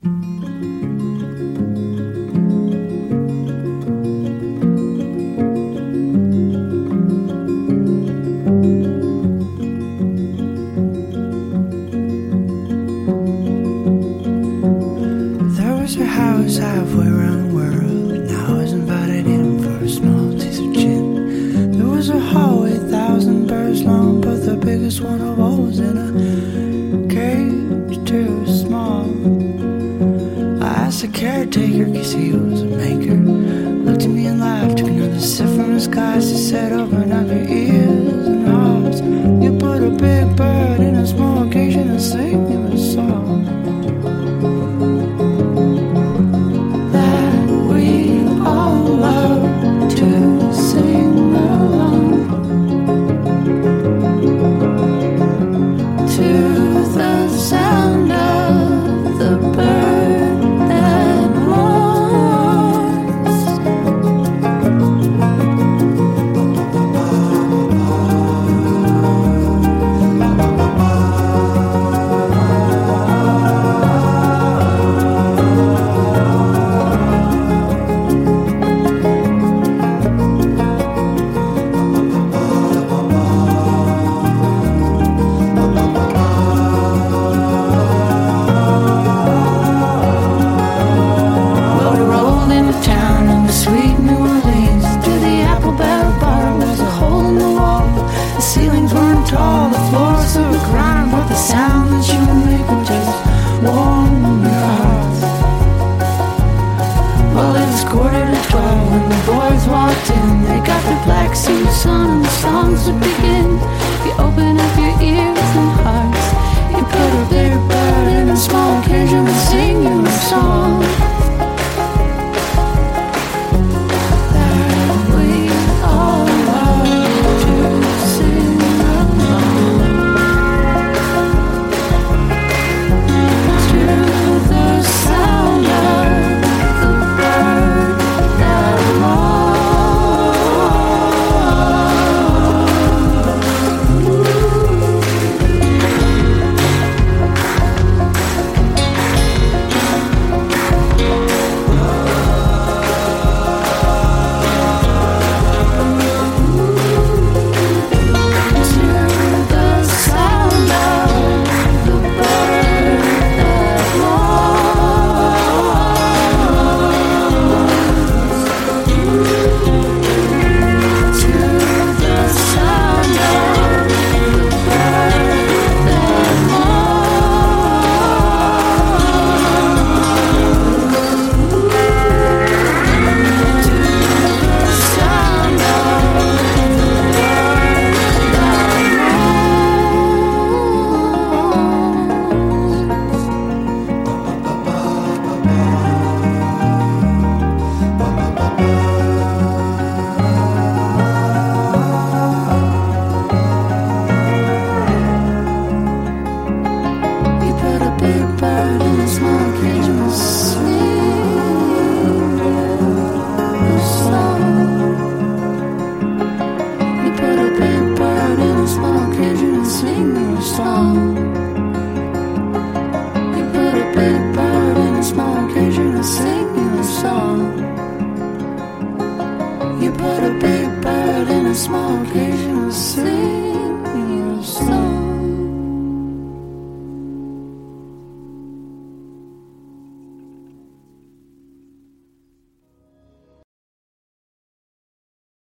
Halfway around the world, and I was invited in for a small taste of gin. There was a hallway 1,000 birds long, but the biggest one of all was in a cage too small. I asked the caretaker, cause he was a maker, looked at me and laughed, took another sip from his glass. He said, open up your ears and hearts. You put a big bird in a small cage and sing him a song. Sing you a song.